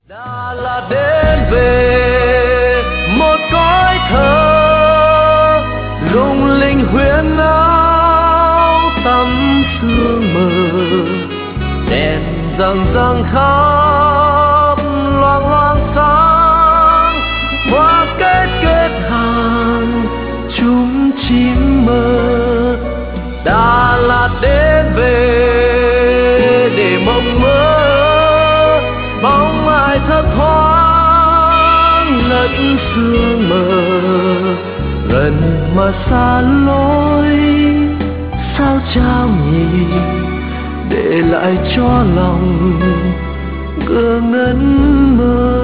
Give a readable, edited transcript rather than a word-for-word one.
Đà Lạt đến về một cõi thơ lung linh huyễn áo tắm sương mờ, đèn răng răng khắp loang loang sáng, hoa kết kết hàng chúng chim mơ. Đà Lạt đến về để mộng mơ bóng ai thấp thoáng lẫn sương mờ, gần mà xa lối sao trao nhỉ, để lại cho lòng ngơ ngẩn mơ.